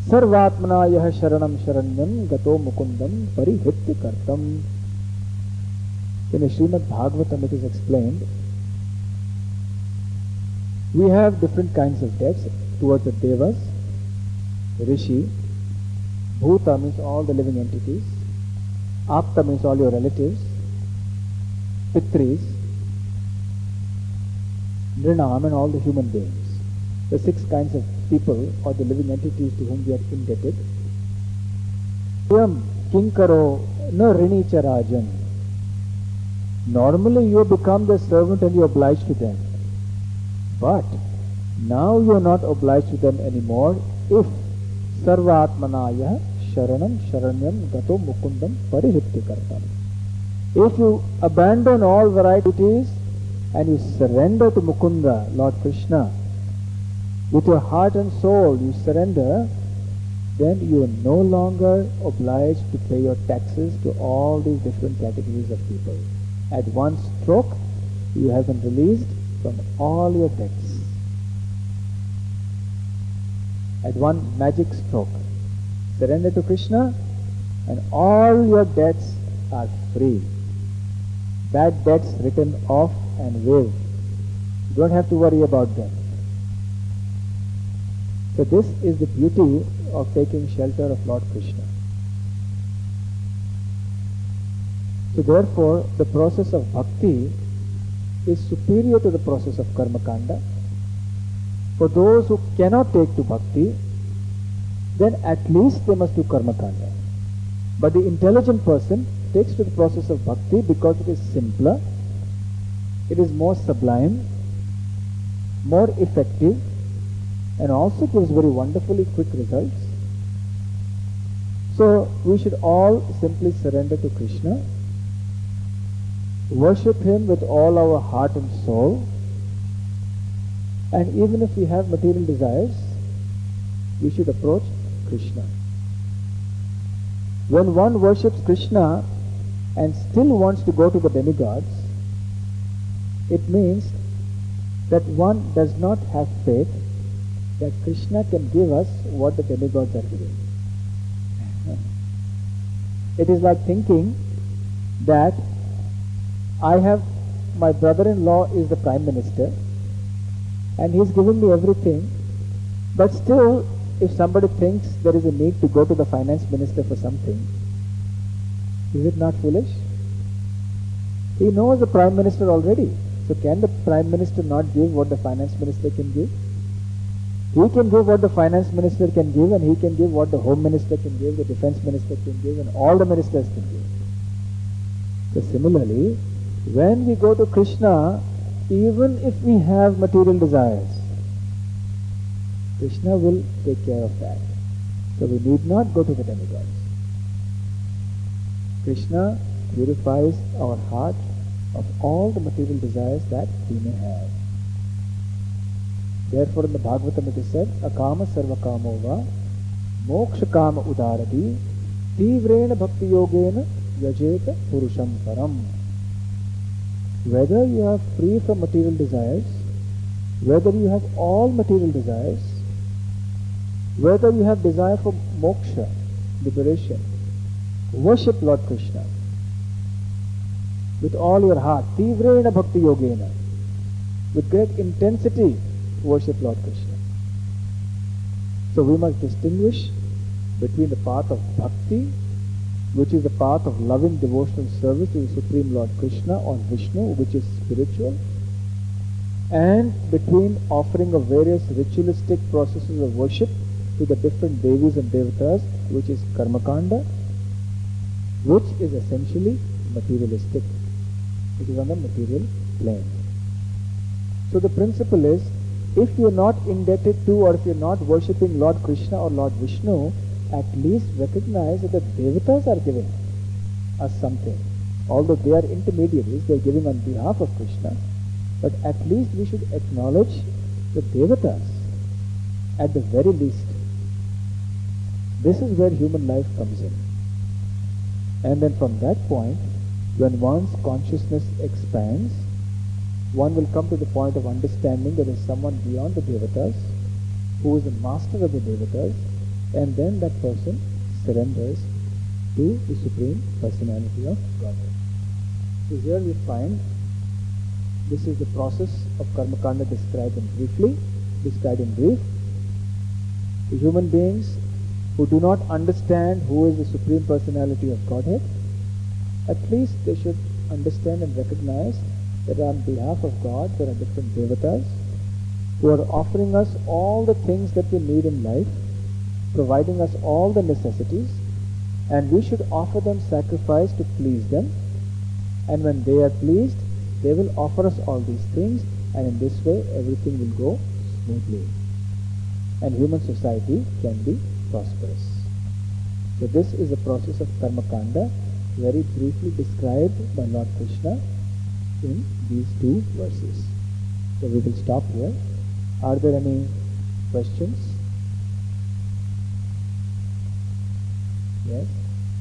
Sarvatmana yah sharanam sharanyam gato mukundam parihritya kartam. In the Srimad Bhagavatam it is explained, we have different kinds of debts towards the devas, rishi, bhuta means all the living entities, apta means all your relatives, pitris, nrinam and all the human beings. The six kinds of people or the living entities to whom we are indebted. Yam kinkaro na rini charajan. Normally you become the servant and you are obliged to them. But now you are not obliged to them anymore if sarvatmanaya sharanam sharanyam gato mukundam parihritya kartam. If you abandon all varieties and you surrender to Mukunda, Lord Krishna, with your heart and soul you surrender, then you are no longer obliged to pay your taxes to all these different categories of people. At one stroke, you have been released from all your debts. At one magic stroke, surrender to Krishna and all your debts are free. Bad debts written off and waived. You don't have to worry about them. So this is the beauty of taking shelter of Lord Krishna. So therefore, the process of bhakti is superior to the process of karma kanda. For those who cannot take to bhakti, then at least they must do karma kanda. But the intelligent person takes to the process of bhakti because it is simpler, it is more sublime, more effective, and also gives very wonderfully quick results. So we should all simply surrender to Krishna, worship Him with all our heart and soul, and even if we have material desires, we should approach Krishna. When one worships Krishna and still wants to go to the demigods, it means that one does not have faith that Krishna can give us what the demigods are giving. It is like thinking that I have, my brother-in-law is the Prime Minister and he is giving me everything, but still if somebody thinks there is a need to go to the Finance Minister for something, is it not foolish? He knows the Prime Minister already, so can the Prime Minister not give what the Finance Minister can give? He can give what the Finance Minister can give, and he can give what the Home Minister can give, the Defense Minister can give, and all the ministers can give. So similarly, when we go to Krishna, even if we have material desires, Krishna will take care of that. So we need not go to the demigods. Krishna purifies our heart of all the material desires that we may have. Therefore in the Bhagavatam it is said, Akama sarva kamo va moksha kama udarati tivrena bhakti yogena yajeta purusham param. Whether you are free from material desires, whether you have all material desires, whether you have desire for moksha, liberation, worship Lord Krishna with all your heart, tivrena bhakti yogena, with great intensity worship Lord Krishna. So we must distinguish between the path of bhakti, which is the path of loving devotional service to the Supreme Lord Krishna or Vishnu, which is spiritual, and between offering of various ritualistic processes of worship to the different devis and devatas, which is karmakanda, which is essentially materialistic. It is on the material plane. So the principle is, if you are not indebted to or if you are not worshipping Lord Krishna or Lord Vishnu, at least recognize that the devatas are giving us something. Although they are intermediaries, they are giving on behalf of Krishna, but at least we should acknowledge the devatas at the very least. This is where human life comes in. And then from that point, when one's consciousness expands, one will come to the point of understanding that there is someone beyond the devatas, who is the master of the devatas, and then that person surrenders to the Supreme Personality of Godhead. So here we find this is the process of Karma Kanda described in briefly, described in brief. The human beings who do not understand who is the Supreme Personality of Godhead, at least they should understand and recognize that on behalf of God there are different devatas who are offering us all the things that we need in life, providing us all the necessities, and we should offer them sacrifice to please them. And when they are pleased, they will offer us all these things, and in this way everything will go smoothly and human society can be prosperous. So this is the process of Karma Kanda, very briefly described by Lord Krishna in these two verses. So we will stop here. Are there any questions? Yes?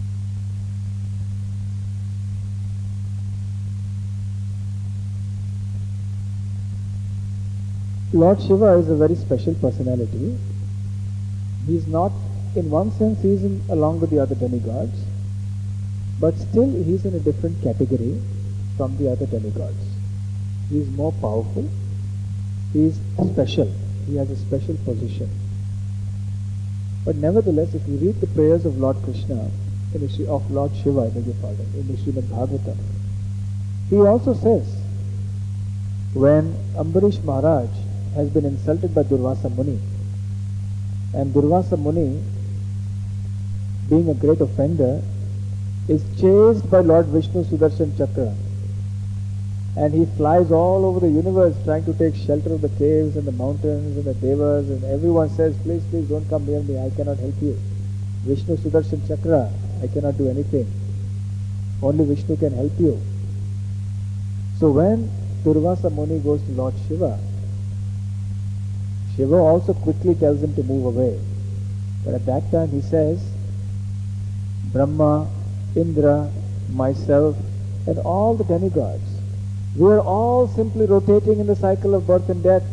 Lord Shiva is a very special personality. He is not, in one sense, he is in, along with the other demigods, but still he is in a different category from the other demigods. He is more powerful. He is special. He has a special position. But nevertheless, if you read the prayers of Lord Krishna, in the, of Lord Shiva, I beg your pardon, in the Srimad Bhagavatam, he also says, when Ambarish Maharaj has been insulted by Durvasa Muni, and Durvasa Muni, being a great offender, is chased by Lord Vishnu Sudarshan Chakra, and he flies all over the universe trying to take shelter of the caves and the mountains and the devas, and everyone says, please, please don't come near me, I cannot help you. Vishnu Sudarshan Chakra, I cannot do anything. Only Vishnu can help you. So when Durvasa Muni goes to Lord Shiva, Shiva also quickly tells him to move away. But at that time he says, Brahma, Indra, myself, and all the demigods, we are all simply rotating in the cycle of birth and death.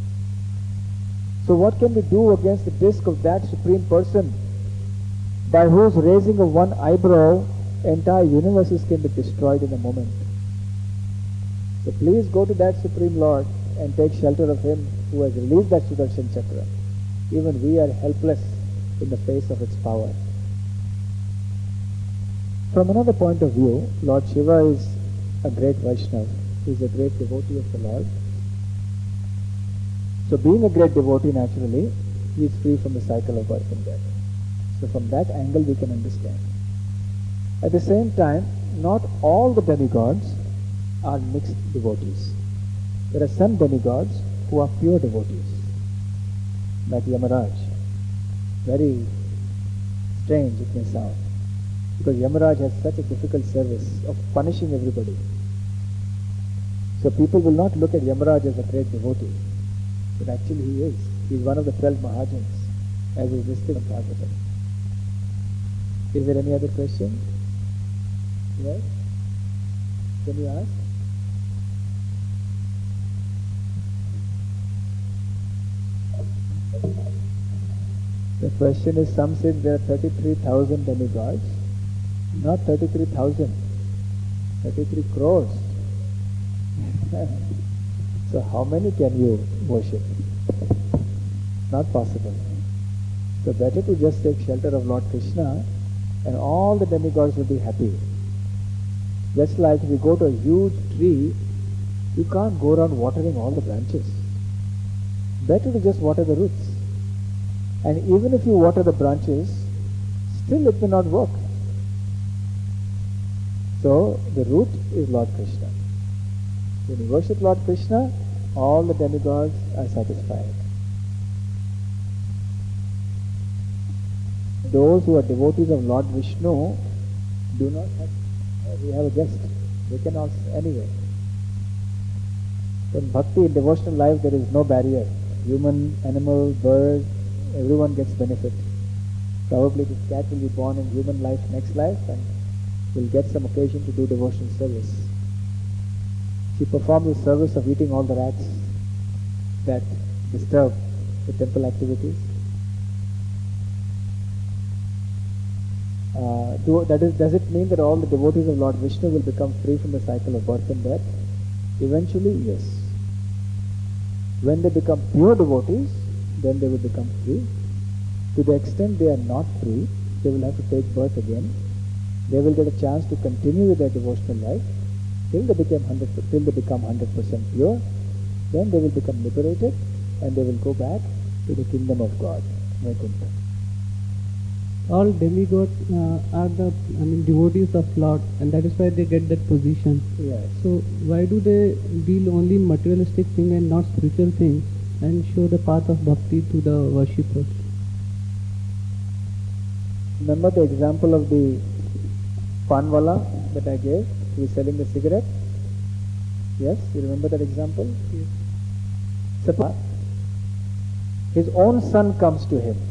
So what can we do against the disk of that Supreme Person, by whose raising of one eyebrow, entire universes can be destroyed in a moment? So please go to that Supreme Lord and take shelter of Him who has released that Sudarshan Chakra. Even we are helpless in the face of its power. From another point of view, Lord Shiva is a great Vaishnava. He is a great devotee of the Lord. So being a great devotee, naturally, he is free from the cycle of birth and death. So from that angle we can understand. At the same time, not all the demigods are mixed devotees. There are some demigods who are pure devotees, like Yamaraj. Very strange it may sound, because Yamaraj has such a difficult service of punishing everybody. So people will not look at Yamaraj as a great devotee, but actually he is. He is one of the twelve Mahajans, as is listed in Bhagavatam. Is there any other question? Yes? Can you ask? The question is, some say there are thirty-three thousand demigods. Not thirty-three thousand, thirty-three crores. So how many can you worship? Not possible. So better to just take shelter of Lord Krishna and all the demigods will be happy. Just like if you go to a huge tree, you can't go around watering all the branches. Better to just water the roots. And even if you water the branches, still it may not work. So the root is Lord Krishna. When you worship Lord Krishna, all the demigods are satisfied. Those who are devotees of Lord Vishnu do not have, uh, we have a guest. They can ask anyway. In bhakti, in devotional life, there is no barrier. Human, animal, bird, everyone gets benefit. Probably this cat will be born in human life next life and will get some occasion to do devotional service. She performs the service of eating all the rats that disturb the temple activities. Uh, do, that is, does it mean that all the devotees of Lord Vishnu will become free from the cycle of birth and death? Eventually, yes. When they become pure devotees, then they will become free. To the extent they are not free, they will have to take birth again. They will get a chance to continue with their devotional life till they become hundred till they become hundred percent pure. Then they will become liberated, and they will go back to the kingdom of God, Vaikuntha. All demigods uh, are the I mean devotees of Lord, and that is why they get that position. Yes. So why do they deal only materialistic thing and not spiritual things, and show the path of bhakti to the worshippers? Remember the example of the panwala that I gave, who is selling the cigarette? Yes, you remember that example? Yes. Suppose his own son comes to him.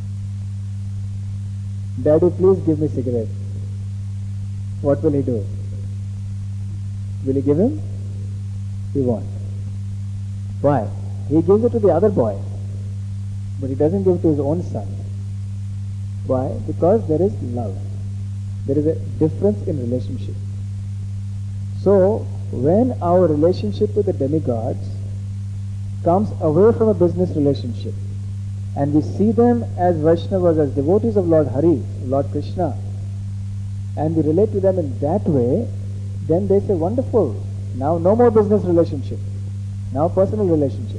Daddy, please give me cigarette. What will he do? Will he give him? He won't. Why? He gives it to the other boy, but he doesn't give it to his own son. Why? Because there is love. There is a difference in relationship. So, when our relationship with the demigods comes away from a business relationship, and we see them as Vaishnavas, as devotees of Lord Hari, Lord Krishna, and we relate to them in that way, then they say, wonderful, now no more business relationship, now personal relationship.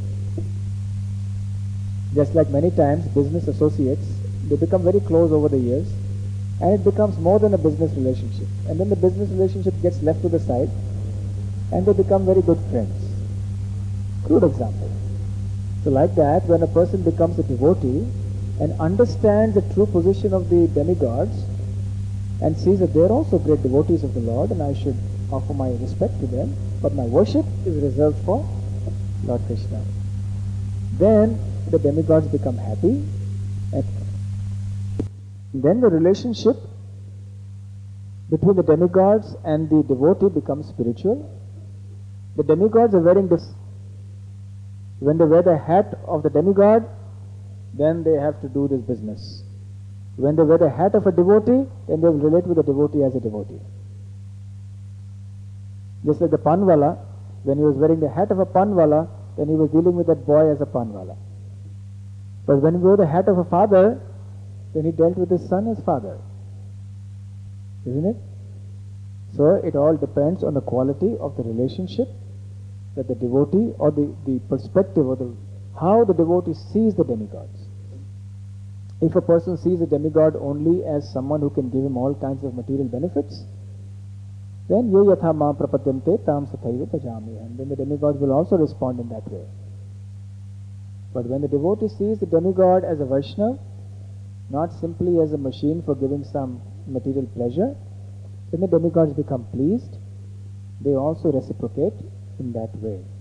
Just like many times business associates, they become very close over the years, and it becomes more than a business relationship. And then the business relationship gets left to the side, and they become very good friends. Crude example. So like that, when a person becomes a devotee and understands the true position of the demigods and sees that they are also great devotees of the Lord and I should offer my respect to them, but my worship is reserved for Lord Krishna, then the demigods become happy, and then the relationship between the demigods and the devotee becomes spiritual. The demigods are wearing this. When they wear the hat of the demigod, then they have to do this business. When they wear the hat of a devotee, then they will relate with the devotee as a devotee. Just like the panwala, when he was wearing the hat of a panwala, then he was dealing with that boy as a panwala. But when he wore the hat of a father, then he dealt with his son as father. Isn't it? So it all depends on the quality of the relationship that the devotee, or the, the perspective, or the how the devotee sees the demigods. If a person sees a demigod only as someone who can give him all kinds of material benefits, then ye yatha ma prapadyante tam sathaiva bhajami, and then the demigods will also respond in that way. But when the devotee sees the demigod as a Vaishnava, not simply as a machine for giving some material pleasure, then the demigods become pleased. They also reciprocate in that way.